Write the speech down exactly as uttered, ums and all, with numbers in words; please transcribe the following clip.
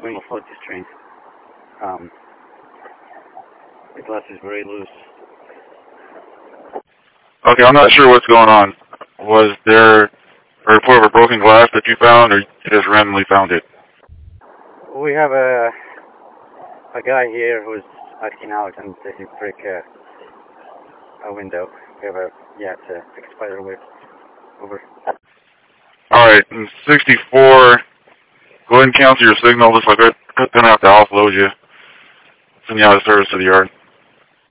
going to float this train. Um, the glass is very loose. Okay, I'm not sure what's going on. Was there a report of a broken glass that you found, or you just randomly found it? We have a a guy here who's acting out and he break a, a window. We have a, yeah, it's a big spider web. Over. Alright, in sixty-four, go ahead and cancel your signal. Looks like we're going to have to offload you. Send you out of service to the yard.